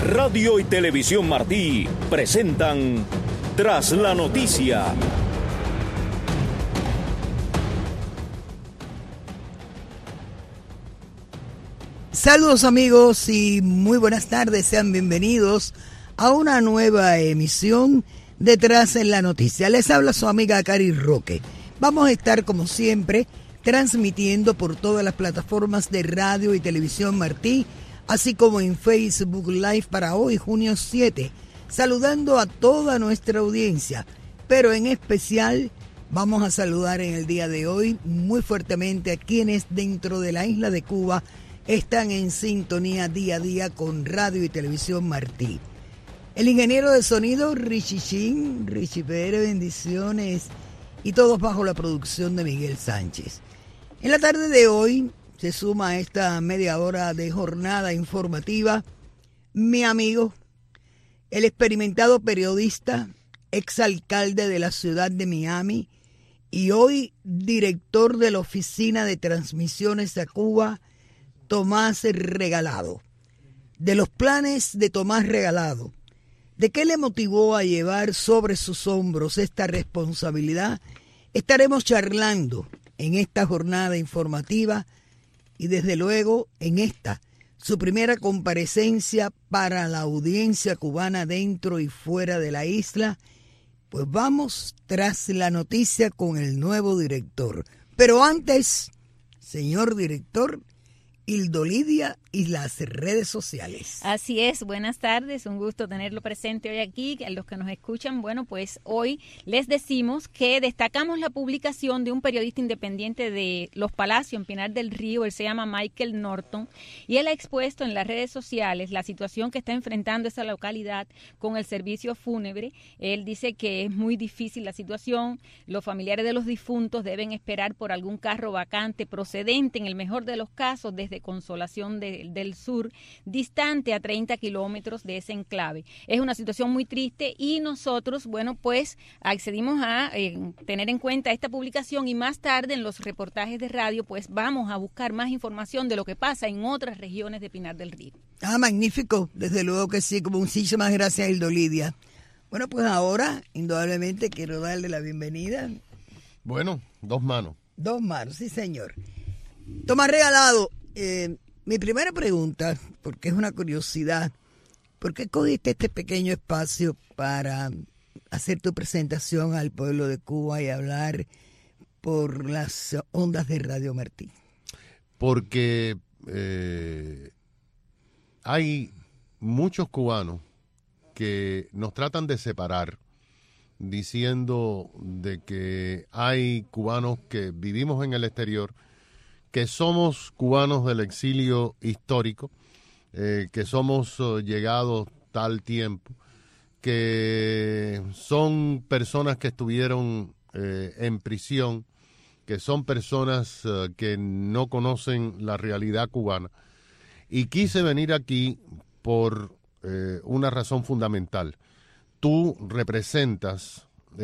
Radio y Televisión Martí presentan Tras la Noticia. Saludos amigos y muy buenas tardes, sean bienvenidos a una nueva emisión de Tras la Noticia. Les habla su amiga Cari Roque. Vamos a estar como siempre transmitiendo por todas las plataformas de radio y televisión Martí, así como en Facebook Live para hoy, junio 7, saludando a toda nuestra audiencia, pero en especial vamos a saludar en el día de hoy muy fuertemente a quienes dentro de la isla de Cuba están en sintonía día a día con radio y televisión Martí. El ingeniero de sonido Richie Pérez, bendiciones, y todos bajo la producción de Miguel Sánchez. En la tarde de hoy se suma a esta media hora de jornada informativa mi amigo, el experimentado periodista, exalcalde de la ciudad de Miami y hoy director de la Oficina de Transmisiones a Cuba, Tomás Regalado. De los planes de Tomás Regalado, ¿de qué le motivó a llevar sobre sus hombros esta responsabilidad? Estaremos charlando en esta jornada informativa y desde luego en esta, su primera comparecencia para la audiencia cubana dentro y fuera de la isla. Pues vamos tras la noticia con el nuevo director. Pero antes, señor director, Hildo Lidia y las redes sociales. Así es, buenas tardes, un gusto tenerlo presente hoy aquí. A los que nos escuchan, bueno, pues hoy les decimos que destacamos la publicación de un periodista independiente de Los Palacios en Pinar del Río. Él se llama Michael Norton y él ha expuesto en las redes sociales la situación que está enfrentando esa localidad con el servicio fúnebre. Él dice que es muy difícil la situación, los familiares de los difuntos deben esperar por algún carro vacante procedente, en el mejor de los casos, desde Consolación del Sur, distante a 30 kilómetros de ese enclave. Es una situación muy triste y nosotros, bueno, pues accedimos a tener en cuenta esta publicación y más tarde en los reportajes de radio, pues vamos a buscar más información de lo que pasa en otras regiones de Pinar del Río. Ah, magnífico, desde luego que sí, como muchísimas gracias, Hildo Lidia. Bueno, pues ahora, indudablemente, quiero darle la bienvenida. Bueno, dos manos. Dos manos, sí señor. Tomás Regalado, mi primera pregunta, porque es una curiosidad, ¿por qué cogiste este pequeño espacio para hacer tu presentación al pueblo de Cuba y hablar por las ondas de Radio Martí? Porque hay muchos cubanos que nos tratan de separar, diciendo de que hay cubanos que vivimos en el exterior, que somos cubanos del exilio histórico, que somos llegados tal tiempo, que son personas que estuvieron en prisión, que son personas que no conocen la realidad cubana. Y quise venir aquí por una razón fundamental. Tú representas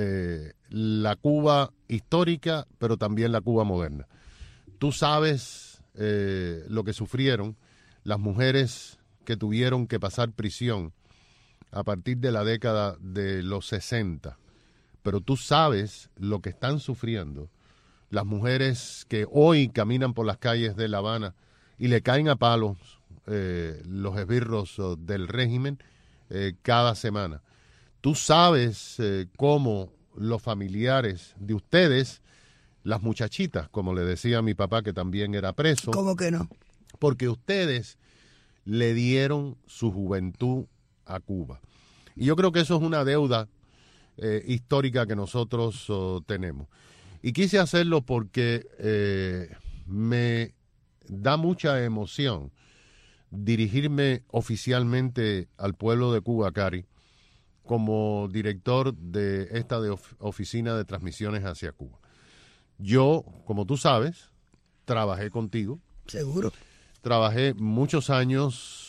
la Cuba histórica, pero también la Cuba moderna. Tú sabes lo que sufrieron las mujeres que tuvieron que pasar prisión a partir de la década de los 60, pero tú sabes lo que están sufriendo las mujeres que hoy caminan por las calles de La Habana y le caen a palos los esbirros del régimen cada semana. Tú sabes cómo los familiares de ustedes, las muchachitas, como le decía a mi papá, que también era preso. ¿Cómo que no? Porque ustedes le dieron su juventud a Cuba. Y yo creo que eso es una deuda histórica que nosotros tenemos. Y quise hacerlo porque me da mucha emoción dirigirme oficialmente al pueblo de Cuba, Cari, como director de esta oficina de transmisiones hacia Cuba. Yo, como tú sabes, trabajé contigo. Seguro. Trabajé muchos años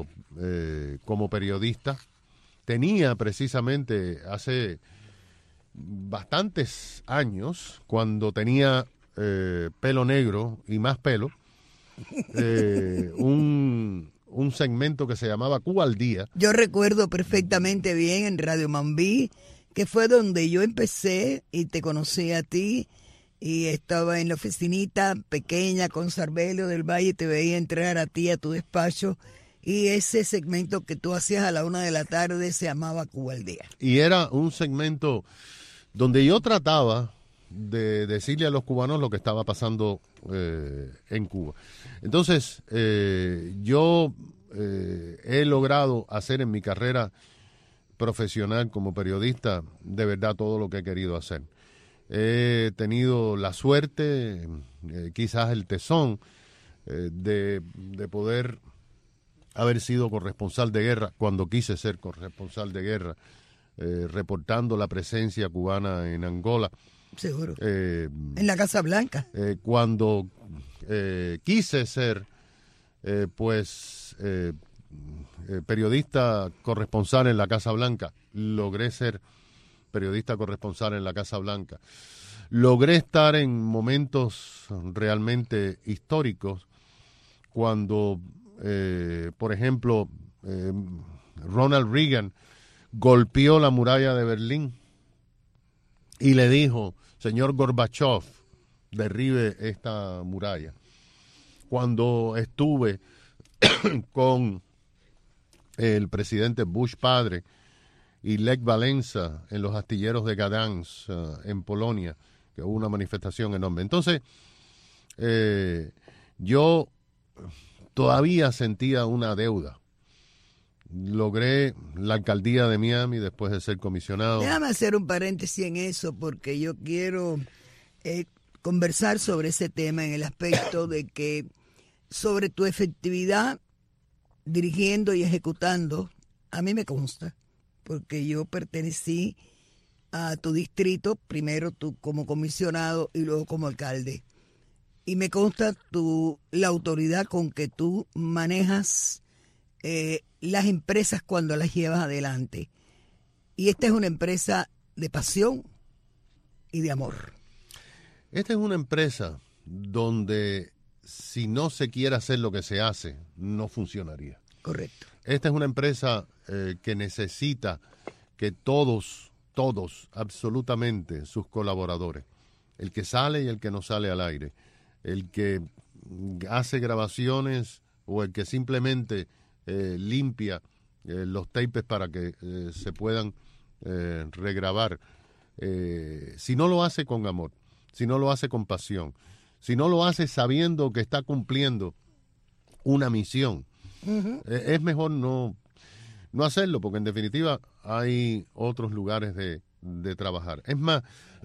como periodista. Tenía precisamente hace bastantes años, cuando tenía pelo negro y más pelo, un un segmento que se llamaba Cuba al Día. Yo recuerdo perfectamente bien en Radio Mambí, que fue donde yo empecé y te conocí a ti, y estaba en la oficinita pequeña con Sarbelio del Valle, te veía entrar a ti a tu despacho, y ese segmento que tú hacías a la 1 p.m. se llamaba Cuba al Día. Y era un segmento donde yo trataba de decirle a los cubanos lo que estaba pasando en Cuba. Entonces, yo he logrado hacer en mi carrera profesional como periodista de verdad todo lo que he querido hacer. He tenido la suerte, quizás el tesón, de poder haber sido corresponsal de guerra cuando quise ser corresponsal de guerra, reportando la presencia cubana en Angola. Seguro. En la Casa Blanca. Cuando quise ser, periodista corresponsal en la Casa Blanca, logré ser periodista corresponsal en la Casa Blanca. Logré estar en momentos realmente históricos cuando, por ejemplo, Ronald Reagan golpeó la muralla de Berlín y le dijo: señor Gorbachev, derribe esta muralla. Cuando estuve con el presidente Bush padre y Lech Walesa en los astilleros de Gdansk, en Polonia, que hubo una manifestación enorme. Entonces, yo todavía sentía una deuda. Logré la alcaldía de Miami después de ser comisionado. Déjame hacer un paréntesis en eso, porque yo quiero conversar sobre ese tema en el aspecto de que sobre tu efectividad dirigiendo y ejecutando, a mí me consta, porque yo pertenecí a tu distrito, primero tú como comisionado y luego como alcalde. Y me consta la autoridad con que tú manejas las empresas cuando las llevas adelante. Y esta es una empresa de pasión y de amor. Esta es una empresa donde si no se quiere hacer lo que se hace, no funcionaría. Correcto. Esta es una empresa que necesita que todos, absolutamente, sus colaboradores, el que sale y el que no sale al aire, el que hace grabaciones o el que simplemente limpia los tapes para que se puedan regrabar, si no lo hace con amor, si no lo hace con pasión, si no lo hace sabiendo que está cumpliendo una misión, es mejor no hacerlo, porque en definitiva hay otros lugares de trabajar. Es más,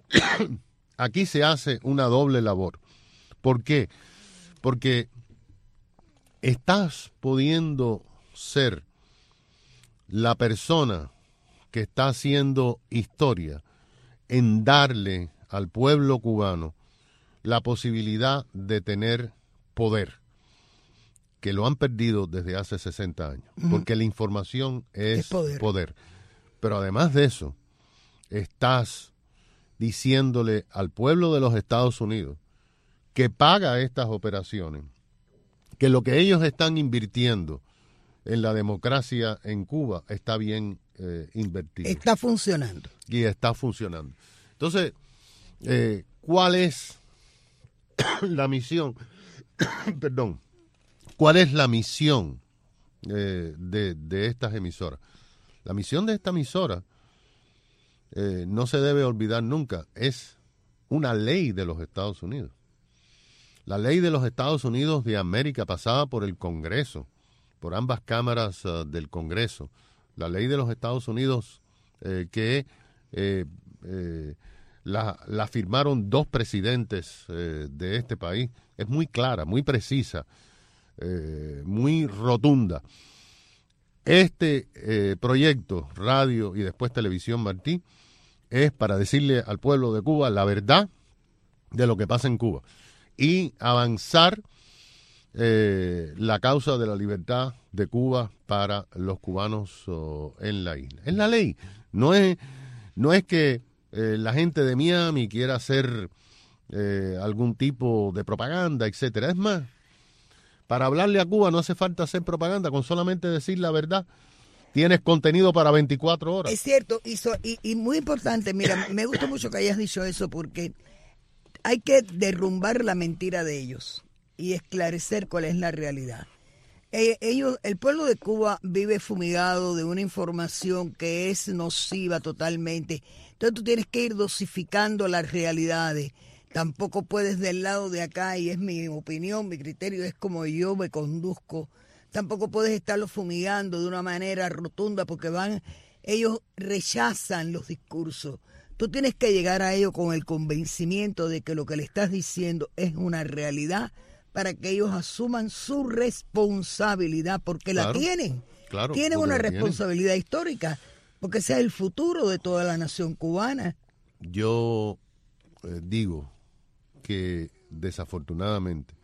aquí se hace una doble labor. ¿Por qué? Porque estás pudiendo ser la persona que está haciendo historia en darle al pueblo cubano la posibilidad de tener poder, que lo han perdido desde hace 60 años, porque la información es poder. Pero además de eso, estás diciéndole al pueblo de los Estados Unidos que paga estas operaciones, que lo que ellos están invirtiendo en la democracia en Cuba está bien invertido. Está funcionando. Y está funcionando. Entonces, ¿cuál es la misión? Perdón. ¿Cuál es la misión de estas emisoras? La misión de esta emisora, no se debe olvidar nunca, es una ley de los Estados Unidos. La ley de los Estados Unidos de América pasada por el Congreso, por ambas cámaras del Congreso. La ley de los Estados Unidos que la firmaron 2 presidentes de este país. Es muy clara, muy precisa, muy rotunda. Este proyecto, radio y después televisión Martí, es para decirle al pueblo de Cuba la verdad de lo que pasa en Cuba y avanzar la causa de la libertad de Cuba para los cubanos en la isla. Es la ley. No es que la gente de Miami quiera hacer algún tipo de propaganda, etcétera. Es más, Para hablarle a Cuba no hace falta hacer propaganda, con solamente decir la verdad. Tienes contenido para 24 horas. Es cierto, y muy importante, mira, me gusta mucho que hayas dicho eso porque hay que derrumbar la mentira de ellos y esclarecer cuál es la realidad. El pueblo de Cuba vive fumigado de una información que es nociva totalmente. Entonces tú tienes que ir dosificando las realidades. Tampoco puedes del lado de acá, y es mi opinión, mi criterio, es como yo me conduzco. Tampoco puedes estarlo fumigando de una manera rotunda porque ellos rechazan los discursos. Tú tienes que llegar a ellos con el convencimiento de que lo que le estás diciendo es una realidad para que ellos asuman su responsabilidad, porque claro, la tienen. Claro, tienen una responsabilidad histórica, porque ese es el futuro de toda la nación cubana. Yo digo que desafortunadamente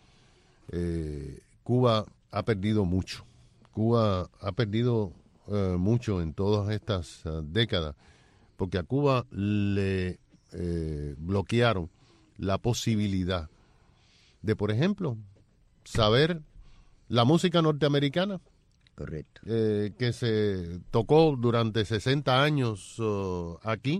Cuba ha perdido mucho. Cuba ha perdido mucho en todas estas décadas, porque a Cuba le bloquearon la posibilidad de, por ejemplo, saber la música norteamericana. Correcto. Que se tocó durante 60 años aquí.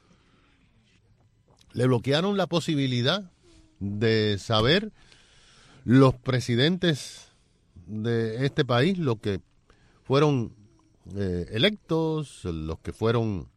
Le bloquearon la posibilidad de saber los presidentes de este país, los que fueron electos, los que fueron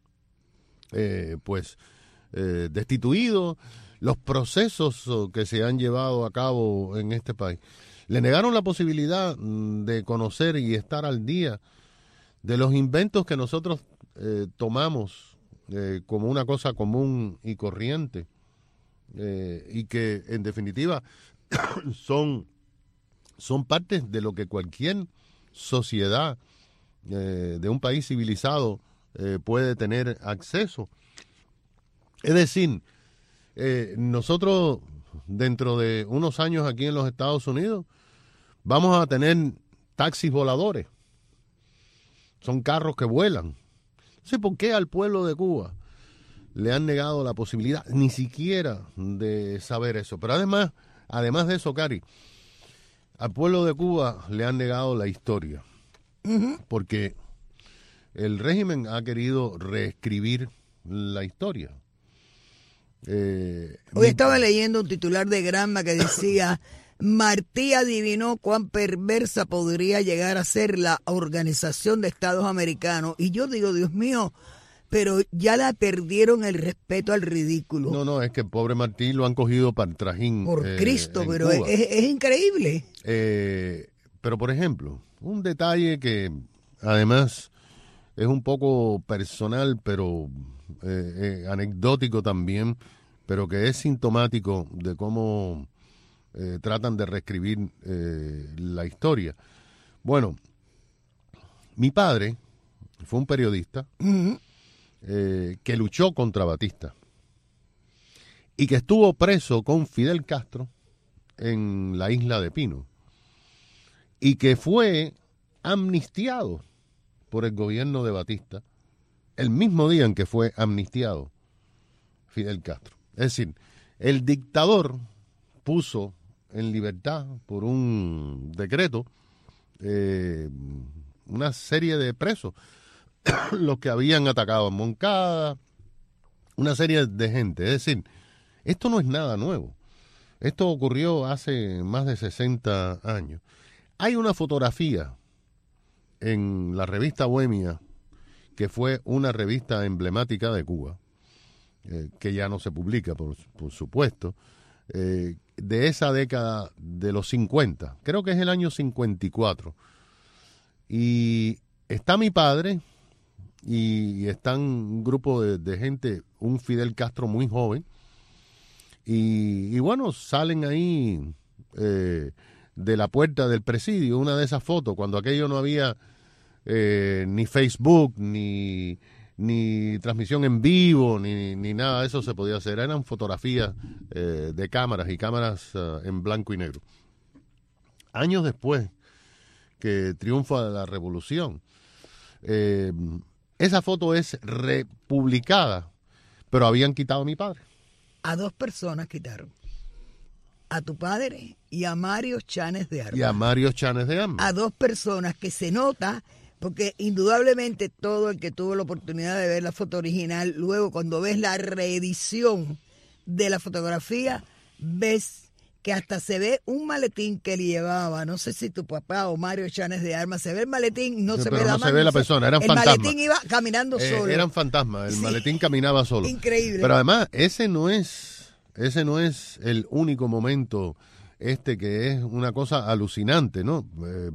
destituidos, los procesos que se han llevado a cabo en este país. Le negaron la posibilidad de conocer y estar al día de los inventos que nosotros tomamos como una cosa común y corriente, y que en definitiva son partes de lo que cualquier sociedad de un país civilizado puede tener acceso. Es decir, nosotros dentro de unos años aquí en los Estados Unidos vamos a tener taxis voladores. Son carros que vuelan. No sé por qué al pueblo de Cuba le han negado la posibilidad ni siquiera de saber eso. Pero además de eso, Cari, al pueblo de Cuba le han negado la historia. Porque el régimen ha querido reescribir la historia. Hoy estaba leyendo un titular de Granma que decía: Martí adivinó cuán perversa podría llegar a ser la Organización de Estados Americanos. Y yo digo, Dios mío, pero ya la perdieron el respeto al ridículo. No, es que el pobre Martí lo han cogido para el trajín. Por Cristo, pero es increíble. Pero, por ejemplo, un detalle que además es un poco personal, pero anecdótico también, pero que es sintomático de cómo tratan de reescribir la historia. Bueno, mi padre fue un periodista que luchó contra Batista y que estuvo preso con Fidel Castro en la isla de Pino y que fue amnistiado por el gobierno de Batista el mismo día en que fue amnistiado Fidel Castro. Es decir, el dictador puso en libertad por un decreto una serie de presos, los que habían atacado a Moncada, una serie de gente. Es decir, esto no es nada nuevo. Esto ocurrió hace más de 60 años. Hay una fotografía en la revista Bohemia, que fue una revista emblemática de Cuba, que ya no se publica, por supuesto, de esa década de los 50, creo que es el año 54. Y está mi padre y están un grupo de gente, un Fidel Castro muy joven, y bueno, salen ahí de la puerta del presidio, una de esas fotos, cuando aquello no había ni Facebook, ni transmisión en vivo, ni nada de eso se podía hacer. Eran fotografías de cámaras y cámaras en blanco y negro. Años después que triunfa la revolución, esa foto es republicada, pero habían quitado a mi padre. A 2 personas quitaron. a tu padre y a Mario Chanes de Armas. Y a Mario Chanes de Armas. A dos personas que se nota, porque indudablemente todo el que tuvo la oportunidad de ver la foto original, luego cuando ves la reedición de la fotografía, ves que hasta se ve un maletín que le llevaba, no sé si tu papá o Mario Chanes de Armas, se ve el maletín, no se ve la mano. No se ve la persona, eran fantasmas. El maletín iba caminando solo. Eran fantasmas, el maletín caminaba solo. Increíble. Pero además, ese no es el único momento que es una cosa alucinante, ¿no?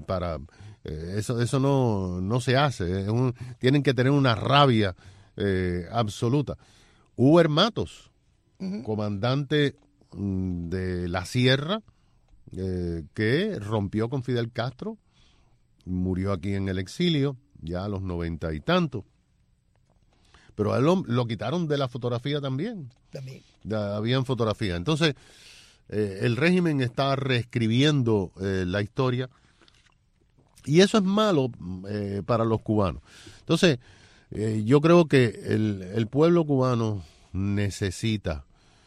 Eso no se hace, tienen que tener una rabia absoluta. Huber Matos, comandante de la Sierra, que rompió con Fidel Castro, murió aquí en el exilio, ya a los 90 y tantos. Pero a él lo quitaron de la fotografía también. Habían fotografías. Entonces, el régimen está reescribiendo la historia, y eso es malo para los cubanos. Entonces, yo creo que el pueblo cubano necesita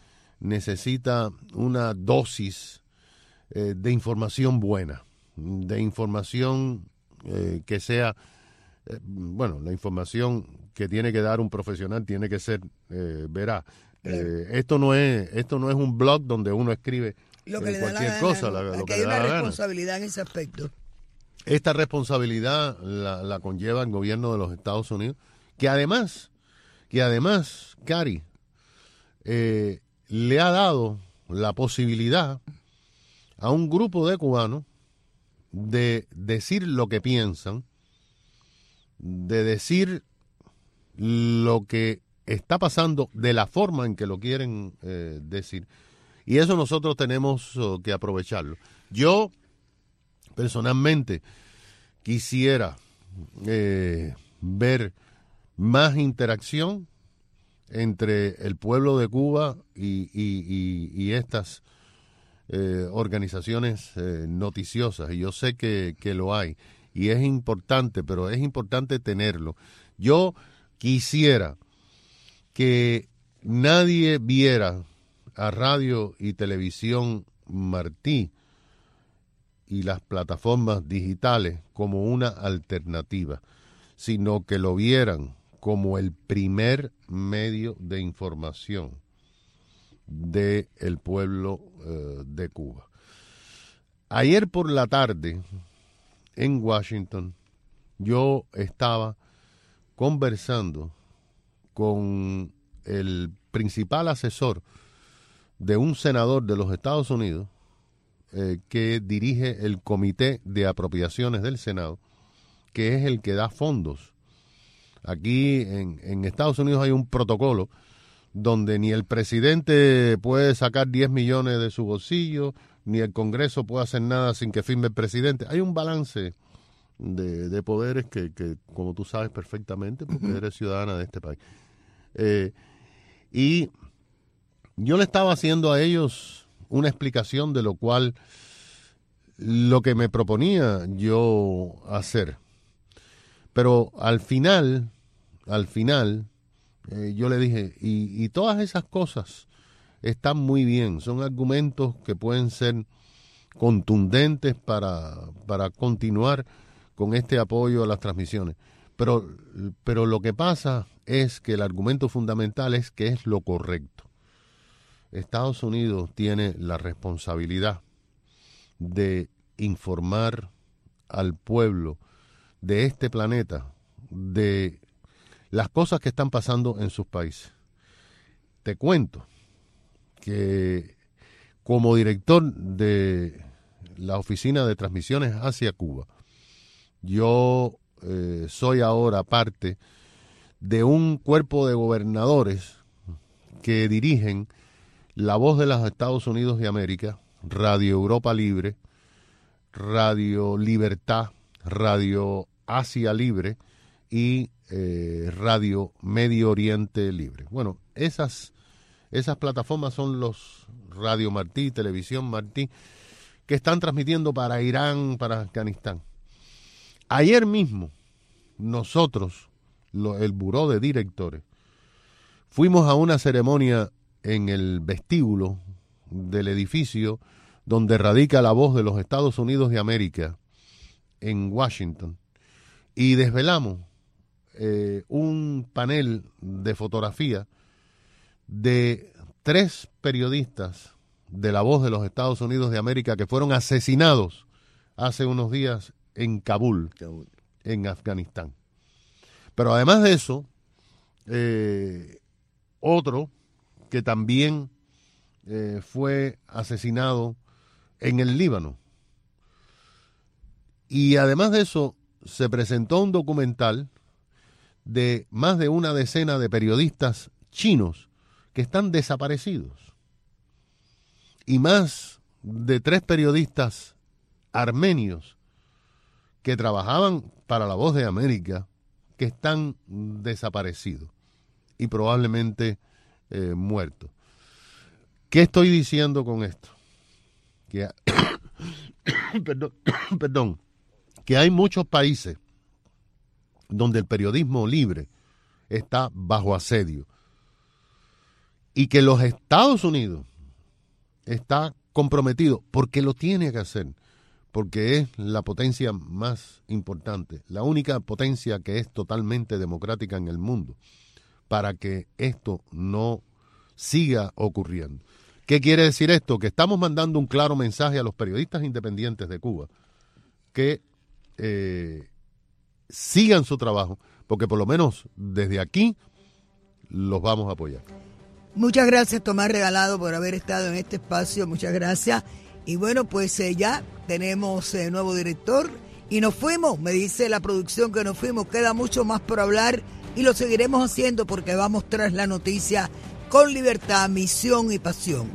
una dosis de información buena, de información que sea, la información que tiene que dar un profesional tiene que ser veraz. Esto no es un blog donde uno escribe lo que cualquier cosa. Lo que hay le da una la responsabilidad en ese aspecto. Esta responsabilidad la conlleva el gobierno de los Estados Unidos, que además, Cari, le ha dado la posibilidad a un grupo de cubanos de decir lo que piensan, de decir lo que está pasando de la forma en que lo quieren decir. Y eso nosotros tenemos que aprovecharlo. Yo, personalmente, quisiera ver más interacción entre el pueblo de Cuba y estas organizaciones noticiosas. Y yo sé que lo hay. Y es importante, pero es importante tenerlo. Yo quisiera que nadie viera a Radio y Televisión Martí y las plataformas digitales como una alternativa, sino que lo vieran como el primer medio de información del pueblo de Cuba. Ayer por la tarde, en Washington, yo estaba conversando con el principal asesor de un senador de los Estados Unidos que dirige el Comité de Apropiaciones del Senado, que es el que da fondos. Aquí en Estados Unidos hay un protocolo donde ni el presidente puede sacar 10 millones de su bolsillo, ni el Congreso puede hacer nada sin que firme el presidente. Hay un balance de poderes que, como tú sabes perfectamente, porque eres ciudadana de este país. Y yo le estaba haciendo a ellos una explicación de lo cual, lo que me proponía yo hacer. Pero al final, yo le dije, y todas esas cosas están muy bien, son argumentos que pueden ser contundentes para continuar con este apoyo a las transmisiones. Pero lo que pasa es que el argumento fundamental es que es lo correcto. Estados Unidos tiene la responsabilidad de informar al pueblo de este planeta de las cosas que están pasando en sus países. Te cuento que como director de la Oficina de Transmisiones hacia Cuba, yo soy ahora parte de un cuerpo de gobernadores que dirigen La Voz de los Estados Unidos de América, Radio Europa Libre, Radio Libertad, Radio Asia Libre y Radio Medio Oriente Libre. Bueno, esas plataformas son los Radio Martí, Televisión Martí, que están transmitiendo para Irán, para Afganistán. Ayer mismo, nosotros, el Buró de Directores, fuimos a una ceremonia en el vestíbulo del edificio donde radica la voz de los Estados Unidos de América, en Washington, y desvelamos un panel de fotografía de 3 periodistas de la voz de los Estados Unidos de América que fueron asesinados hace unos días en Kabul, en Afganistán. Pero además de eso, otro que también fue asesinado en el Líbano. Y además de eso, se presentó un documental de más de una decena de periodistas chinos que están desaparecidos. Y más de 3 periodistas armenios que trabajaban para La Voz de América que están desaparecidos y probablemente muertos. ¿Qué estoy diciendo con esto? Que perdón, que hay muchos países donde el periodismo libre está bajo asedio y que los Estados Unidos está comprometido porque lo tiene que hacer, porque es la potencia más importante, la única potencia que es totalmente democrática en el mundo, para que esto no siga ocurriendo. ¿Qué quiere decir esto? Que estamos mandando un claro mensaje a los periodistas independientes de Cuba que sigan su trabajo, porque por lo menos desde aquí los vamos a apoyar. Muchas gracias, Tomás Regalado, por haber estado en este espacio. Muchas gracias. Y bueno, pues ya tenemos nuevo director y nos fuimos. Me dice la producción que nos fuimos. Queda mucho más por hablar y lo seguiremos haciendo porque vamos tras la noticia con libertad, misión y pasión.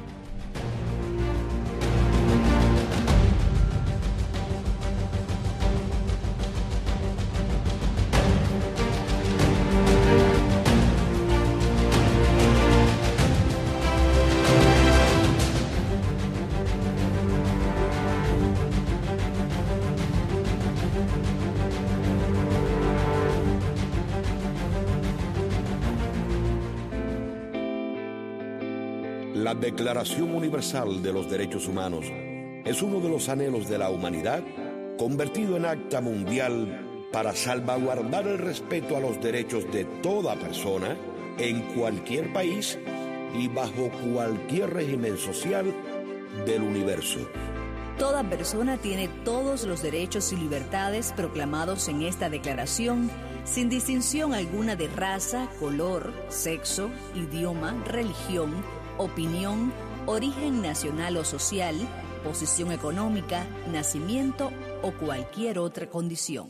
La Declaración Universal de los Derechos Humanos es uno de los anhelos de la humanidad convertido en acta mundial para salvaguardar el respeto a los derechos de toda persona en cualquier país y bajo cualquier régimen social del universo. Toda persona tiene todos los derechos y libertades proclamados en esta declaración, sin distinción alguna de raza, color, sexo, idioma, religión, opinión, origen nacional o social, posición económica, nacimiento o cualquier otra condición.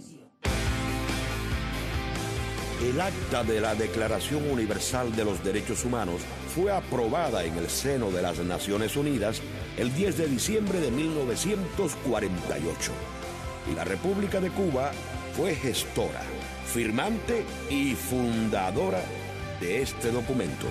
El acta de la Declaración Universal de los Derechos Humanos fue aprobada en el seno de las Naciones Unidas el 10 de diciembre de 1948. Y la República de Cuba fue gestora, firmante y fundadora de este documento.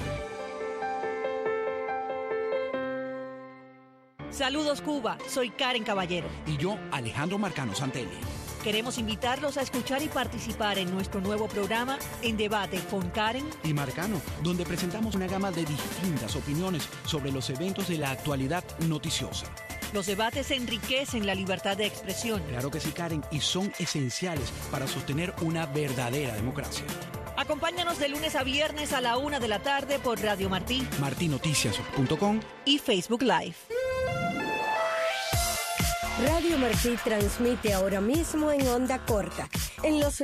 Saludos Cuba, soy Karen Caballero. Y yo, Alejandro Marcano Santelli. Queremos invitarlos a escuchar y participar en nuestro nuevo programa En Debate con Karen y Marcano, donde presentamos una gama de distintas opiniones sobre los eventos de la actualidad noticiosa. Los debates enriquecen la libertad de expresión. Claro que sí, Karen, y son esenciales para sostener una verdadera democracia. Acompáñanos de lunes a viernes a la 1 de la tarde por Radio Martí, martinoticias.com y Facebook Live. Radio Martí transmite ahora mismo en onda corta, en los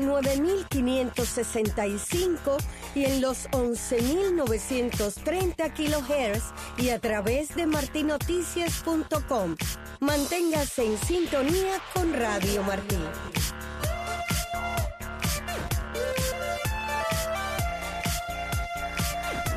9.565 y en los 11.930 kHz y a través de martinoticias.com. Manténgase en sintonía con Radio Martí.